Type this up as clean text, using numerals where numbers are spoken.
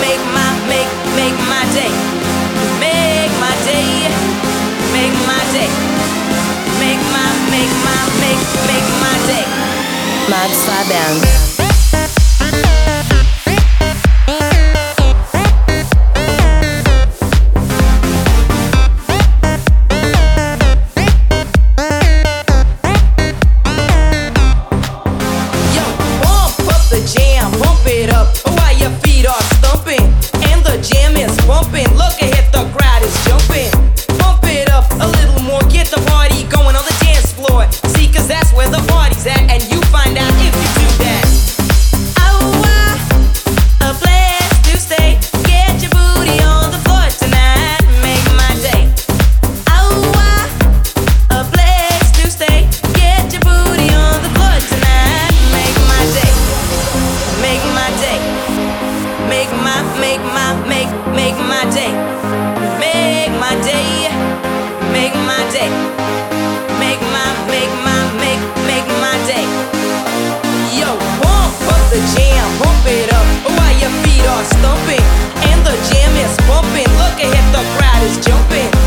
make my day. Make my day. Make my day. Make my day. Max Fabian. Pump it up while your feet are stumping and the jam is pumping. Look ahead, the crowd is jumping. Pump it up a little more, get the party going on the dance floor. See, 'cause that's where the party's at, and you find out if you do that. Oh, a place to stay. Get your booty on the floor tonight. Make my day. Oh, a place to stay. Get your booty on the floor tonight. Make my day. Make my day. Make my day. Make my day. Make my day. Make my day. Yo, pump up the jam, pump it up while your feet are stumping and the jam is pumping. Look ahead, the crowd is jumping.